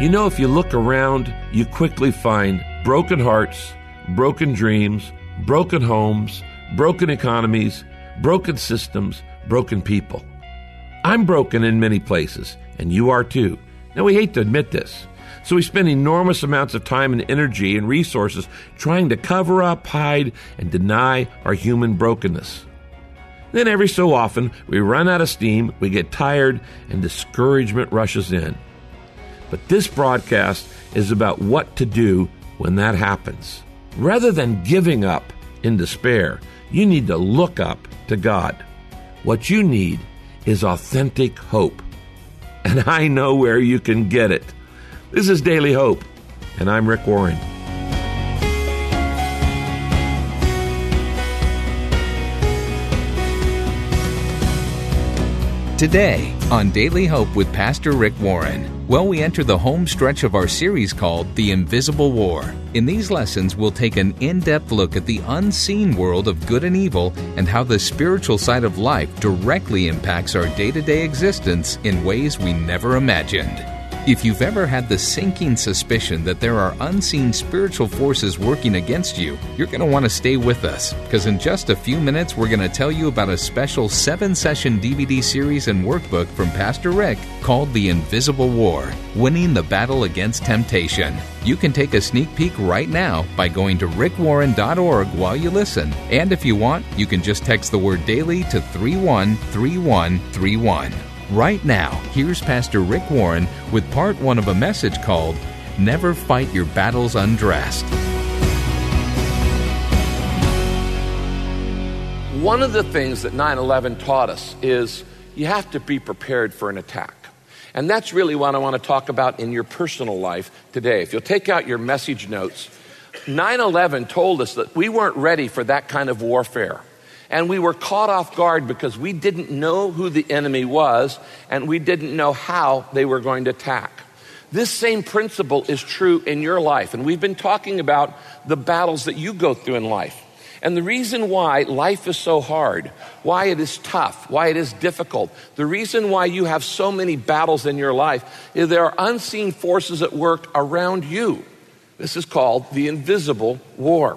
You know, if you look around, you quickly find broken hearts, broken dreams, broken homes, broken economies, broken systems, broken people. I'm broken in many places, and you are too. Now, we hate to admit this, so we spend enormous amounts of time and energy and resources trying to cover up, hide, and deny our human brokenness. Then every so often, we run out of steam, we get tired, and discouragement rushes in. But this broadcast is about what to do when that happens. Rather than giving up in despair, you need to look up to God. What you need is authentic hope. And I know where you can get it. This is Daily Hope, and I'm Rick Warren. Today on Daily Hope with Pastor Rick Warren. Well, we enter the home stretch of our series called The Invisible War. In these lessons, we'll take an in-depth look at the unseen world of good and evil and how the spiritual side of life directly impacts our day-to-day existence in ways we never imagined. If you've ever had the sinking suspicion that there are unseen spiritual forces working against you, you're going to want to stay with us, because in just a few minutes, we're going to tell you about a special 7-session DVD series and workbook from Pastor Rick called The Invisible War, Winning the Battle Against Temptation. You can take a sneak peek right now by going to rickwarren.org while you listen. And if you want, you can just text the word daily to 313131. Right now, here's Pastor Rick Warren with part 1 of a message called Never Fight Your Battles Undressed. One of the things that 9/11 taught us is you have to be prepared for an attack. And that's really what I want to talk about in your personal life today. If you'll take out your message notes, 9/11 told us that we weren't ready for that kind of warfare. And we were caught off guard because we didn't know who the enemy was, and we didn't know how they were going to attack. This same principle is true in your life, and we've been talking about the battles that you go through in life. And the reason why life is so hard, why it is tough, why it is difficult, the reason why you have so many battles in your life is there are unseen forces at work around you. This is called the invisible war.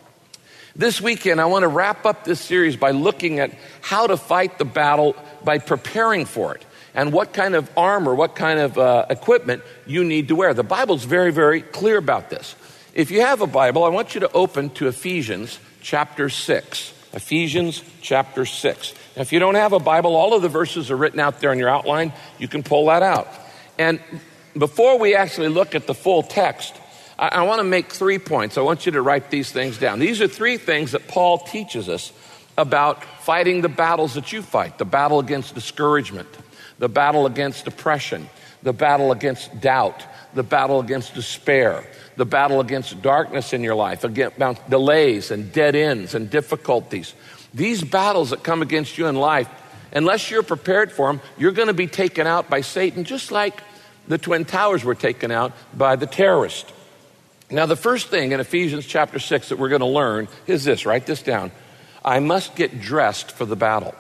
This weekend, I want to wrap up this series by looking at how to fight the battle by preparing for it and what kind of armor, what kind of equipment you need to wear. The Bible's very, very clear about this. If you have a Bible, I want you to open to Ephesians chapter 6. Ephesians chapter 6. Now, if you don't have a Bible, all of the verses are written out there in your outline. You can pull that out. And before we actually look at the full text, I want to make 3 points. I want you to write these things down. These are 3 things that Paul teaches us about fighting the battles that you fight. The battle against discouragement, the battle against depression, the battle against doubt, the battle against despair, the battle against darkness in your life, against delays and dead ends and difficulties. These battles that come against you in life, unless you're prepared for them, you're going to be taken out by Satan, just like the Twin Towers were taken out by the terrorist. Now, the first thing in Ephesians chapter 6 that we're going to learn is this. Write this down. I must get dressed for the battle.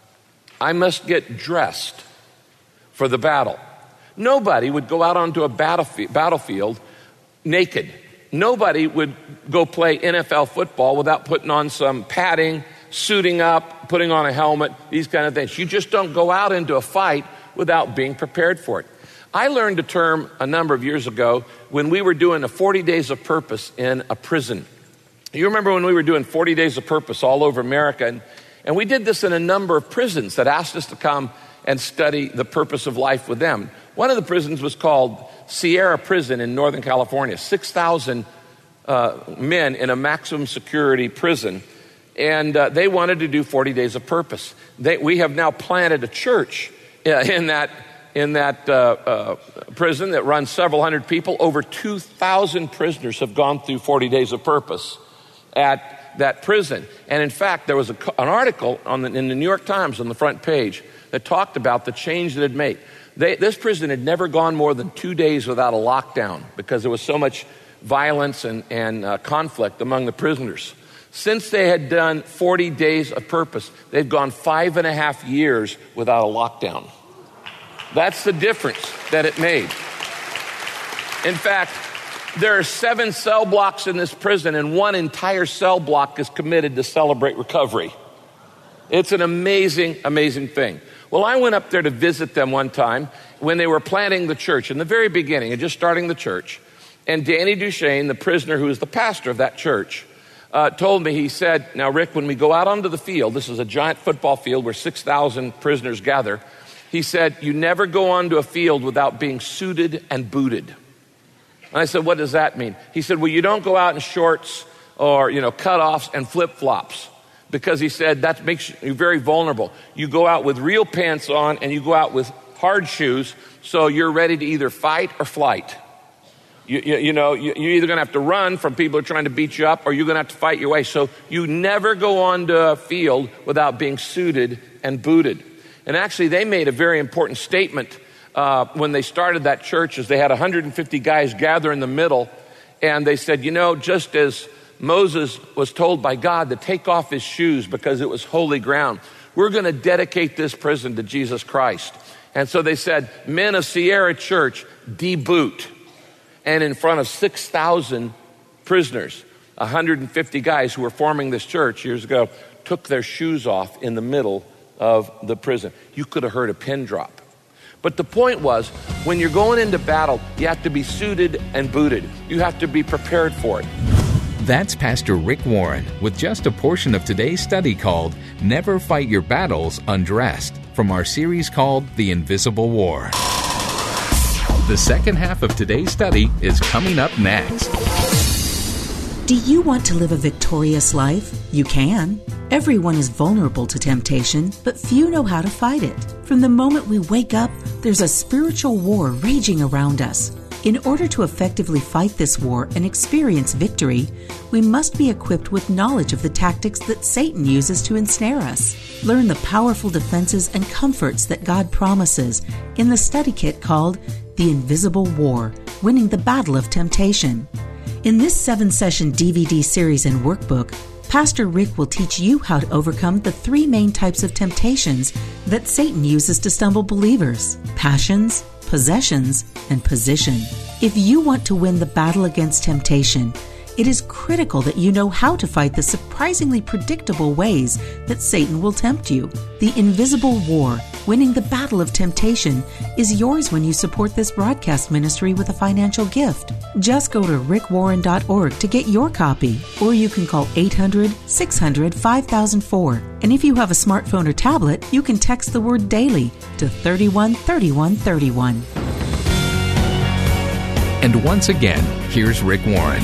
I must get dressed for the battle. Nobody would go out onto a battlefield naked. Nobody would go play NFL football without putting on some padding, suiting up, putting on a helmet, these kind of things. You just don't go out into a fight without being prepared for it. I learned a term a number of years ago when we were doing a 40 Days of Purpose in a prison. You remember when we were doing 40 Days of Purpose all over America, and we did this in a number of prisons that asked us to come and study the purpose of life with them. One of the prisons was called Sierra Prison in Northern California, 6,000 men in a maximum security prison, and they wanted to do 40 Days of Purpose. We have now planted a church in that prison that runs several hundred people. Over 2,000 prisoners have gone through 40 Days of Purpose at that prison. And in fact, there was an article in the New York Times on the front page that talked about the change that it made. This prison had never gone more than 2 days without a lockdown because there was so much violence and conflict among the prisoners. Since they had done 40 Days of Purpose, they've gone 5.5 years without a lockdown. That's the difference that it made. In fact, there are 7 cell blocks in this prison, and one entire cell block is committed to Celebrate Recovery. It's an amazing, amazing thing. Well, I went up there to visit them one time when they were planting the church in the very beginning and just starting the church. And Danny Duchesne, the prisoner who is the pastor of that church, told me, he said, now, Rick, when we go out onto the field, this is a giant football field where 6,000 prisoners gather. He said, you never go onto a field without being suited and booted. And I said, what does that mean? He said, well, you don't go out in shorts or, cutoffs and flip-flops, because he said that makes you very vulnerable. You go out with real pants on and you go out with hard shoes, so you're ready to either fight or flight. You're either going to have to run from people who are trying to beat you up, or you're going to have to fight your way. So you never go onto a field without being suited and booted. And actually, they made a very important statement when they started that church, as they had 150 guys gather in the middle, and they said, just as Moses was told by God to take off his shoes because it was holy ground, we're going to dedicate this prison to Jesus Christ. And so they said, men of Sierra Church, deboot. And in front of 6,000 prisoners, 150 guys who were forming this church years ago took their shoes off in the middle of the prison. You could have heard a pin drop. But the point was, when you're going into battle, you have to be suited and booted. You have to be prepared for it. That's Pastor Rick Warren with just a portion of today's study called Never Fight Your Battles Undressed, from our series called The Invisible War. The second half of today's study is coming up next. Do you want to live a victorious life? You can. Everyone is vulnerable to temptation, but few know how to fight it. From the moment we wake up, there's a spiritual war raging around us. In order to effectively fight this war and experience victory, we must be equipped with knowledge of the tactics that Satan uses to ensnare us. Learn the powerful defenses and comforts that God promises in the study kit called The Invisible War, Winning the Battle of Temptation. In this 7-session DVD series and workbook, Pastor Rick will teach you how to overcome the 3 main types of temptations that Satan uses to stumble believers: passions, possessions, and position. If you want to win the battle against temptation, it is critical that you know how to fight the surprisingly predictable ways that Satan will tempt you. The Invisible War, Winning the Battle of Temptation, is yours when you support this broadcast ministry with a financial gift. Just go to rickwarren.org to get your copy, or you can call 800-600-5004. And if you have a smartphone or tablet, you can text the word DAILY to 313131. And once again, here's Rick Warren.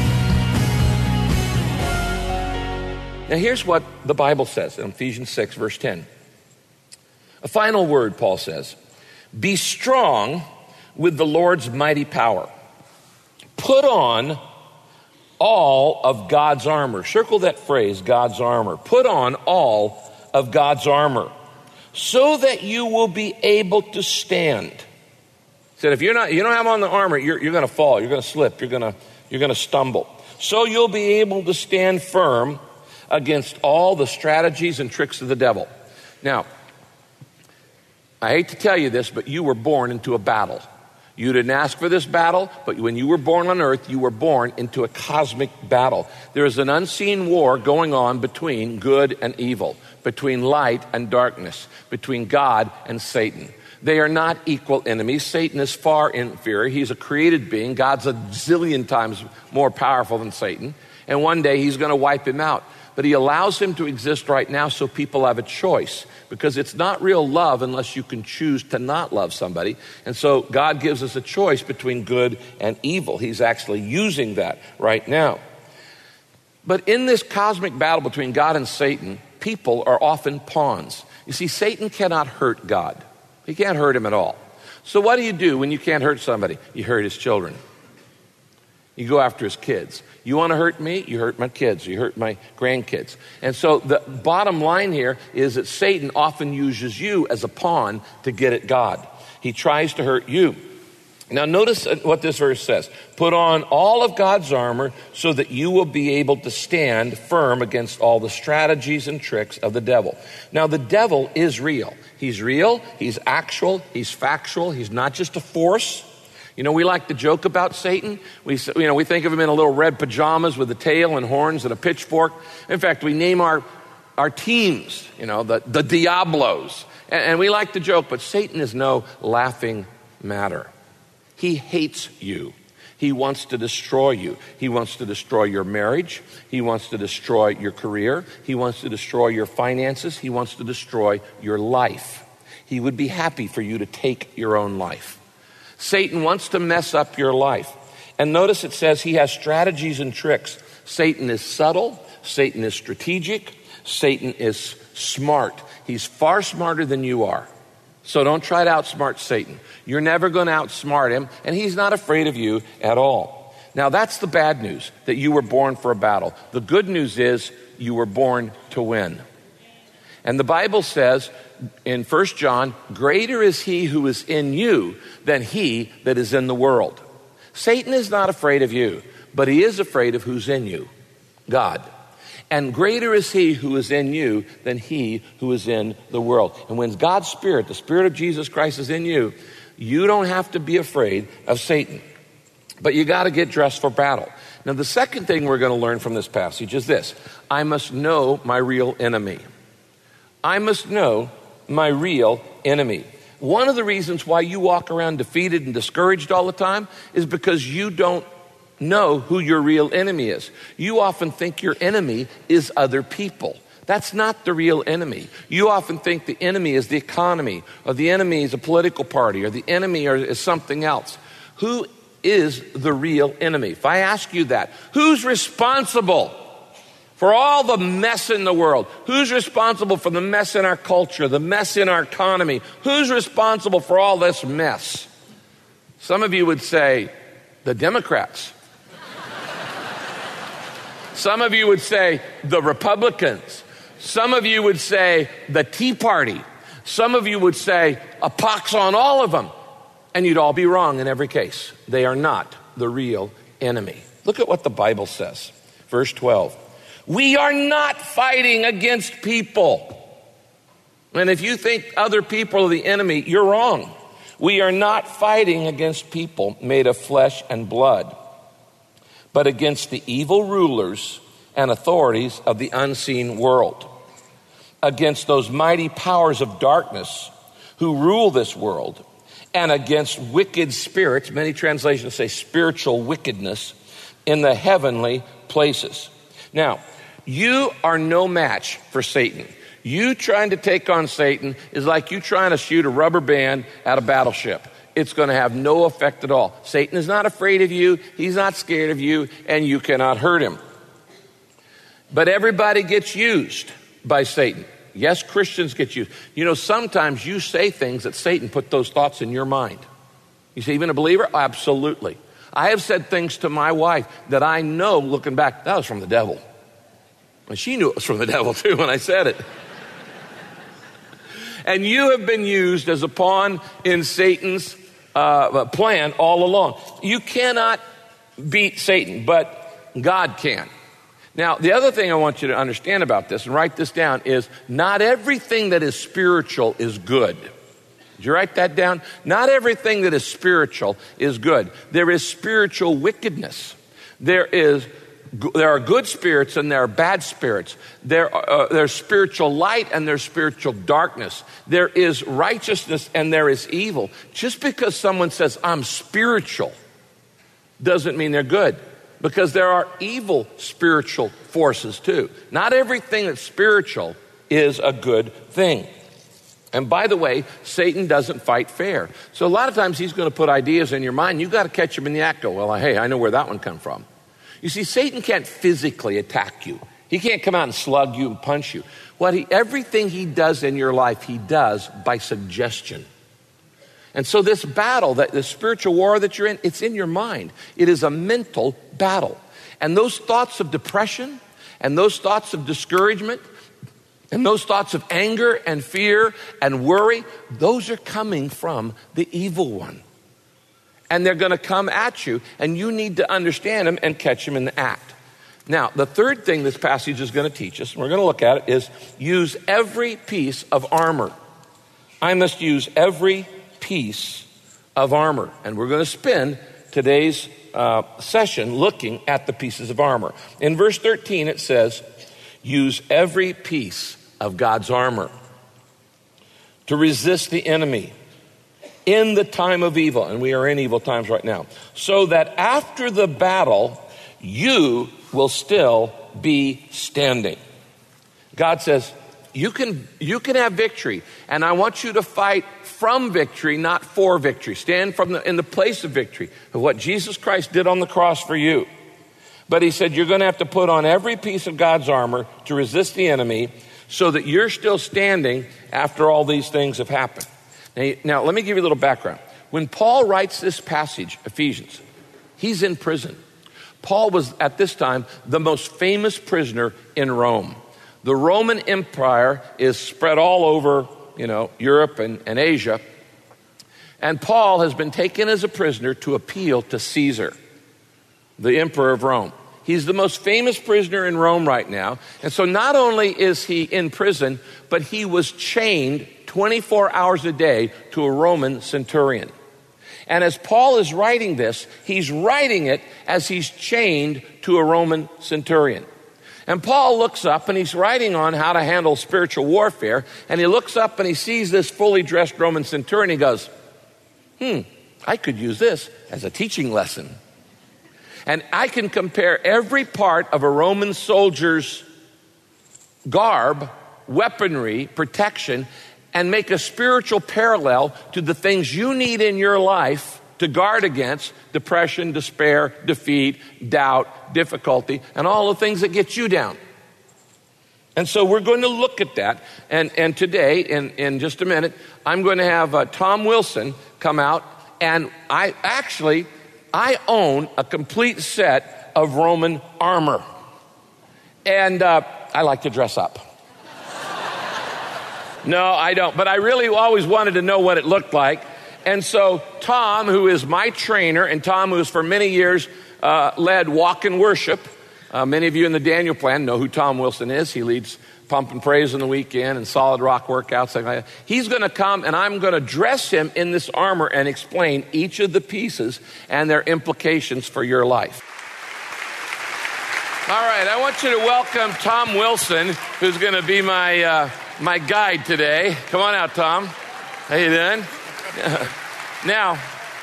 Now here's what the Bible says in Ephesians 6, verse 10. A final word, Paul says, be strong with the Lord's mighty power. Put on all of God's armor. Circle that phrase, God's armor. Put on all of God's armor so that you will be able to stand. He said, if you don't have on the armor, you're going to fall, you're going to slip, you're going to stumble. So you'll be able to stand firm against all the strategies and tricks of the devil. Now, I hate to tell you this, but you were born into a battle. You didn't ask for this battle, but when you were born on earth, you were born into a cosmic battle. There is an unseen war going on between good and evil, between light and darkness, between God and Satan. They are not equal enemies. Satan is far inferior. He's a created being. God's a zillion times more powerful than Satan. And one day he's going to wipe him out. But he allows him to exist right now so people have a choice, because it's not real love unless you can choose to not love somebody. And so God gives us a choice between good and evil. He's actually using that right now. But in this cosmic battle between God and Satan, people are often pawns. You see, Satan cannot hurt God. He can't hurt him at all. So what do you do when you can't hurt somebody? You hurt his children. You go after his kids. You want to hurt me? You hurt my kids. You hurt my grandkids. And so the bottom line here is that Satan often uses you as a pawn to get at God. He tries to hurt you. Now notice what this verse says. Put on all of God's armor so that you will be able to stand firm against all the strategies and tricks of the devil. Now the devil is real. He's real. He's actual. He's factual. He's not just a force. You know, we like to joke about Satan. We think of him in a little red pajamas with a tail and horns and a pitchfork. In fact, we name our teams, the Diablos. And we like to joke, but Satan is no laughing matter. He hates you. He wants to destroy you. He wants to destroy your marriage. He wants to destroy your career. He wants to destroy your finances. He wants to destroy your life. He would be happy for you to take your own life. Satan wants to mess up your life. And notice it says he has strategies and tricks. Satan is subtle. Satan is strategic. Satan is smart. He's far smarter than you are. So don't try to outsmart Satan. You're never going to outsmart him, and he's not afraid of you at all. Now, that's the bad news, that you were born for a battle. The good news is you were born to win. And the Bible says in 1 John, greater is he who is in you than he that is in the world. Satan is not afraid of you, but he is afraid of who's in you, God. And greater is he who is in you than he who is in the world. And when God's Spirit, the Spirit of Jesus Christ is in you, you don't have to be afraid of Satan. But you got to get dressed for battle. Now, the second thing we're going to learn from this passage is this. I must know my real enemy. I must know my real enemy. One of the reasons why you walk around defeated and discouraged all the time is because you don't know who your real enemy is. You often think your enemy is other people. That's not the real enemy. You often think the enemy is the economy, or the enemy is a political party, or the enemy is something else. Who is the real enemy? If I ask you that, who's responsible for all the mess in the world? Who's responsible for the mess in our culture, the mess in our economy? Who's responsible for all this mess? Some of you would say, the Democrats. Some of you would say, the Republicans. Some of you would say, the Tea Party. Some of you would say, a pox on all of them. And you'd all be wrong in every case. They are not the real enemy. Look at what the Bible says. Verse 12. We are not fighting against people. And if you think other people are the enemy, you're wrong. We are not fighting against people made of flesh and blood, but against the evil rulers and authorities of the unseen world, against those mighty powers of darkness who rule this world, and against wicked spirits, many translations say spiritual wickedness, in the heavenly places. Now, you are no match for Satan. You trying to take on Satan is like you trying to shoot a rubber band at a battleship. It's going to have no effect at all. Satan is not afraid of you. He's not scared of you, and you cannot hurt him. But everybody gets used by Satan. Yes, Christians get used. You know, sometimes you say things that Satan put those thoughts in your mind. You say, even a believer? Absolutely. I have said things to my wife that I know, looking back, that was from the devil. And she knew it was from the devil too when I said it. And you have been used as a pawn in Satan's plan all along. You cannot beat Satan, but God can. Now, the other thing I want you to understand about this, and write this down, is not everything that is spiritual is good. Did you write that down? Not everything that is spiritual is good. There is spiritual wickedness. There are good spirits and there are bad spirits. There's spiritual light and there's spiritual darkness. There is righteousness and there is evil. Just because someone says, I'm spiritual, doesn't mean they're good. Because there are evil spiritual forces too. Not everything that's spiritual is a good thing. And by the way, Satan doesn't fight fair. So a lot of times he's going to put ideas in your mind. You've got to catch him in the act. Go, well, hey, I know where that one come from. You see, Satan can't physically attack you. He can't come out and slug you and punch you. Everything he does in your life, he does by suggestion. And so this battle, the spiritual war that you're in, it's in your mind. It is a mental battle. And those thoughts of depression and those thoughts of discouragement and those thoughts of anger and fear and worry, those are coming from the evil one. And they're going to come at you, and you need to understand them and catch them in the act. Now, the third thing this passage is going to teach us, and we're going to look at it, is use every piece of armor. I must use every piece of armor. And we're going to spend today's session looking at the pieces of armor. In verse 13 it says, use every piece of God's armor to resist the enemy in the time of evil, and we are in evil times right now, so that after the battle, you will still be standing. God says, you can have victory, and I want you to fight from victory, not for victory. Stand in the place of victory, of what Jesus Christ did on the cross for you. But he said, you're going to have to put on every piece of God's armor to resist the enemy so that you're still standing after all these things have happened. Now, let me give you a little background. When Paul writes this passage, Ephesians, he's in prison. Paul was, at this time, the most famous prisoner in Rome. The Roman Empire is spread all over, Europe and Asia. And Paul has been taken as a prisoner to appeal to Caesar, the emperor of Rome. He's the most famous prisoner in Rome right now. And so not only is he in prison, but he was chained 24 hours a day to a Roman centurion. And as Paul is writing this, he's writing it as he's chained to a Roman centurion. And Paul looks up and he's writing on how to handle spiritual warfare. And he looks up and he sees this fully dressed Roman centurion. He goes, I could use this as a teaching lesson. And I can compare every part of a Roman soldier's garb, weaponry, protection, and make a spiritual parallel to the things you need in your life to guard against depression, despair, defeat, doubt, difficulty, and all the things that get you down. And so we're going to look at that. And today, in just a minute, I'm going to have Tom Wilson come out. And I own a complete set of Roman armor. And I like to dress up. No, I don't. But I really always wanted to know what it looked like. And so Tom, who is my trainer, and Tom, who has for many years led Walk in Worship. Many of you in the Daniel Plan know who Tom Wilson is. He leads Pump and Praise on the weekend and Solid Rock workouts. Like that. He's going to come, and I'm going to dress him in this armor and explain each of the pieces and their implications for your life. All right, I want you to welcome Tom Wilson, who's going to be my guide today. Come on out, Tom. How you doing? Now,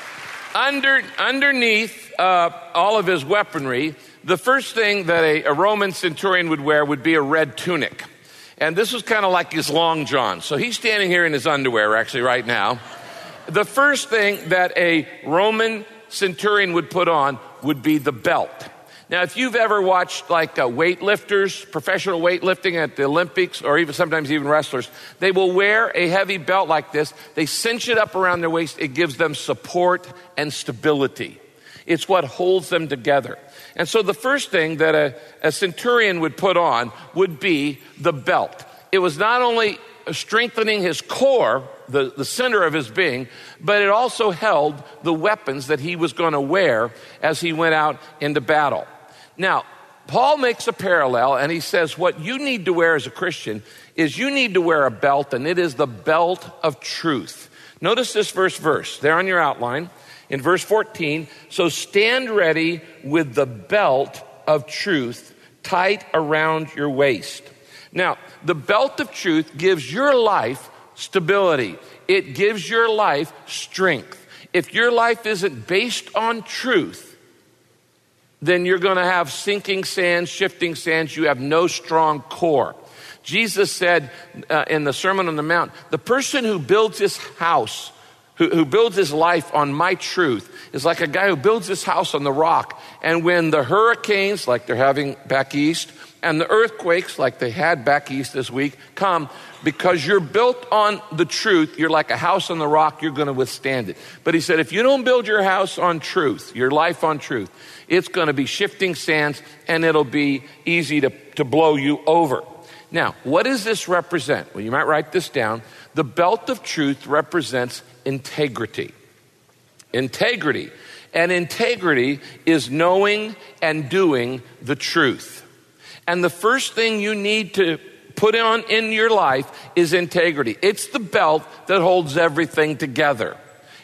underneath all of his weaponry, the first thing that a Roman centurion would wear would be a red tunic. And this was kind of like his long john. So he's standing here in his underwear, actually, right now. The first thing that a Roman centurion would put on would be the belt. Now, if you've ever watched like weightlifters, professional weightlifting at the Olympics, or even sometimes even wrestlers, they will wear a heavy belt like this. They cinch it up around their waist. It gives them support and stability. It's what holds them together. And so the first thing that a centurion would put on would be the belt. It was not only strengthening his core, the center of his being, but it also held the weapons that he was going to wear as he went out into battle. Now, Paul makes a parallel, and he says what you need to wear as a Christian is you need to wear a belt, and it is the belt of truth. Notice this verse there on your outline. In verse 14, so stand ready with the belt of truth tight around your waist. Now, the belt of truth gives your life stability. It gives your life strength. If your life isn't based on truth, then you're going to have sinking sands, shifting sands. You have no strong core. Jesus said in the Sermon on the Mount, the person who builds his house, who builds his life on my truth, is like a guy who builds his house on the rock. And when the hurricanes, like they're having back east, and the earthquakes, like they had back east this week, come, because you're built on the truth, you're like a house on the rock, you're going to withstand it. But he said, if you don't build your house on truth, your life on truth, it's going to be shifting sands, and it'll be easy to blow you over. Now, what does this represent? Well, you might write this down. The belt of truth represents integrity. Integrity. And integrity is knowing and doing the truth. And the first thing you need to put on in your life is integrity. It's the belt that holds everything together.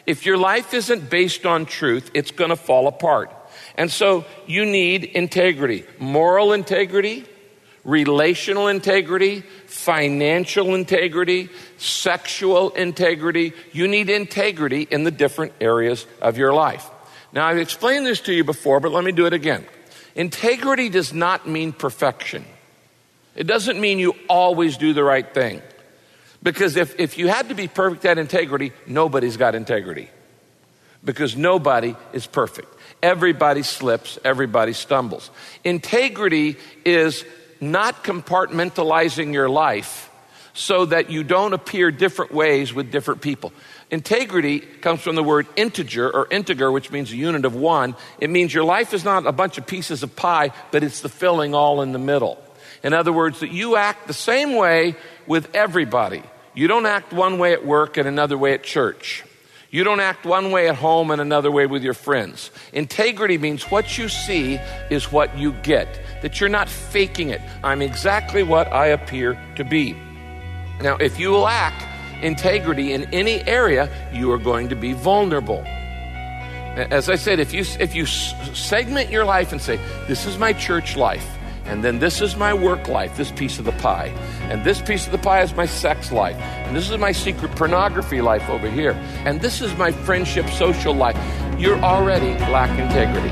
If your life isn't based on truth, it's going to fall apart. And so you need integrity, moral integrity, relational integrity, financial integrity, sexual integrity. You need integrity in the different areas of your life. Now, I've explained this to you before, but let me do it again. Integrity does not mean perfection. It doesn't mean you always do the right thing. Because if you had to be perfect at integrity, nobody's got integrity. Because nobody is perfect. Everybody slips, everybody stumbles. Integrity is not compartmentalizing your life so that you don't appear different ways with different people. Integrity comes from the word integer, which means a unit of one. It means your life is not a bunch of pieces of pie, but it's the filling all in the middle. In other words, that you act the same way with everybody. You don't act one way at work and another way at church. You don't act one way at home and another way with your friends. Integrity means what you see is what you get. That you're not faking it. I'm exactly what I appear to be. Now, if you lack integrity in any area, you are going to be vulnerable. As I said, if you segment your life and say, this is my church life, and then this is my work life, this piece of the pie, and this piece of the pie is my sex life, and this is my secret pornography life over here, and this is my friendship social life, you're already lacking integrity.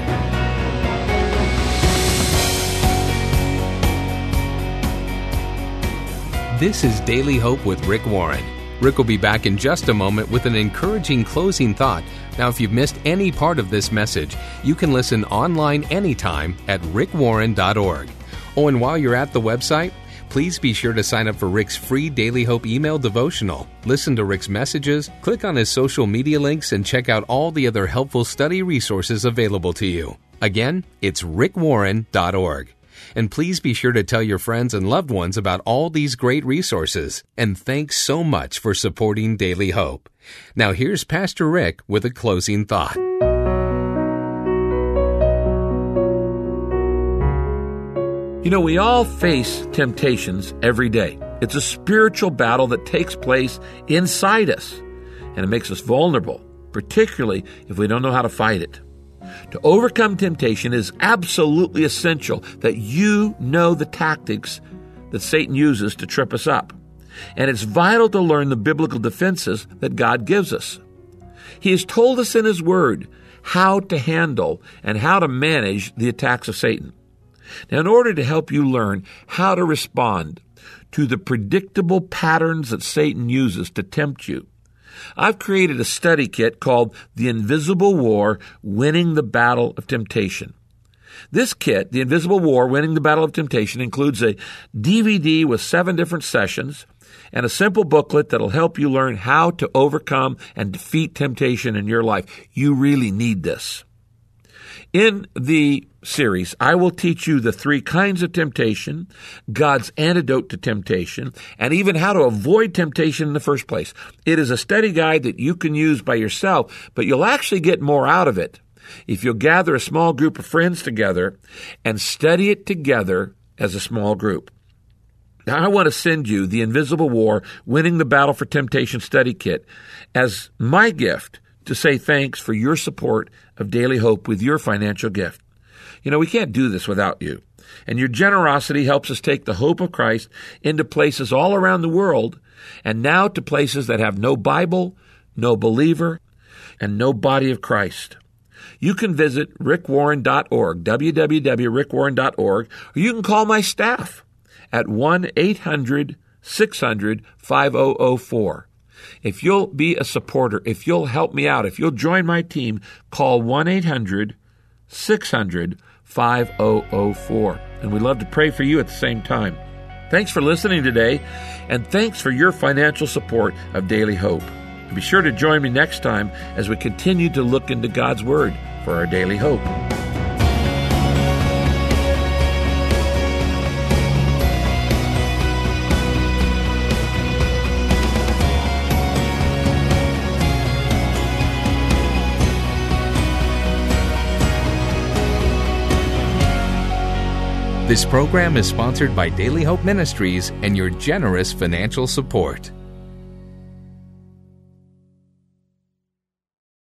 This is Daily Hope with Rick Warren. Rick will be back in just a moment with an encouraging closing thought. Now, if you've missed any part of this message, you can listen online anytime at rickwarren.org. Oh, and while you're at the website, please be sure to sign up for Rick's free Daily Hope email devotional. Listen to Rick's messages, click on his social media links, and check out all the other helpful study resources available to you. Again, it's rickwarren.org. And please be sure to tell your friends and loved ones about all these great resources. And thanks so much for supporting Daily Hope. Now here's Pastor Rick with a closing thought. You know, we all face temptations every day. It's a spiritual battle that takes place inside us, and it makes us vulnerable, particularly if we don't know how to fight it. To overcome temptation is absolutely essential that you know the tactics that Satan uses to trip us up. And it's vital to learn the biblical defenses that God gives us. He has told us in His Word how to handle and how to manage the attacks of Satan. Now, in order to help you learn how to respond to the predictable patterns that Satan uses to tempt you, I've created a study kit called The Invisible War, Winning the Battle of Temptation. This kit, The Invisible War, Winning the Battle of Temptation, includes a DVD with 7 different sessions and a simple booklet that'll help you learn how to overcome and defeat temptation in your life. You really need this. In the series, I will teach you the 3 kinds of temptation, God's antidote to temptation, and even how to avoid temptation in the first place. It is a study guide that you can use by yourself, but you'll actually get more out of it if you'll gather a small group of friends together and study it together as a small group. Now, I want to send you the Invisible War, Winning the Battle for Temptation study kit as my gift to say thanks for your support of Daily Hope with your financial gift. You know, we can't do this without you. And your generosity helps us take the hope of Christ into places all around the world, and now to places that have no Bible, no believer, and no body of Christ. You can visit rickwarren.org, www.rickwarren.org, or you can call my staff at 1-800-600-5004. If you'll be a supporter, if you'll help me out, if you'll join my team, call 1-800-600-5004. And we'd love to pray for you at the same time. Thanks for listening today, and thanks for your financial support of Daily Hope. Be sure to join me next time as we continue to look into God's Word for our daily hope. This program is sponsored by Daily Hope Ministries and your generous financial support.